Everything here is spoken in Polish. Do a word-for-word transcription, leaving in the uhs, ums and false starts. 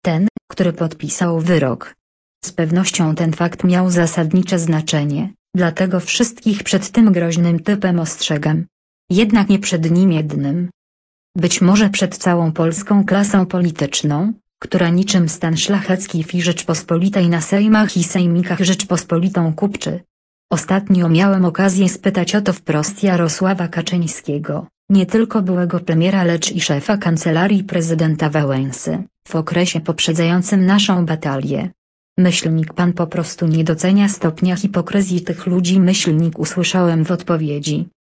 ten, który podpisał wyrok. Z pewnością ten fakt miał zasadnicze znaczenie, dlatego wszystkich przed tym groźnym typem ostrzegam. Jednak nie przed nim jednym. Być może przed całą polską klasą polityczną, która niczym stan szlachecki w Rzeczpospolitej na sejmach i sejmikach Rzeczpospolitą kupczy. Ostatnio miałem okazję spytać o to wprost Jarosława Kaczyńskiego, nie tylko byłego premiera, lecz i szefa kancelarii prezydenta Wałęsy, w okresie poprzedzającym naszą batalię. Myślnik pan po prostu nie docenia stopnia hipokryzji tych ludzi, myślnik usłyszałem w odpowiedzi.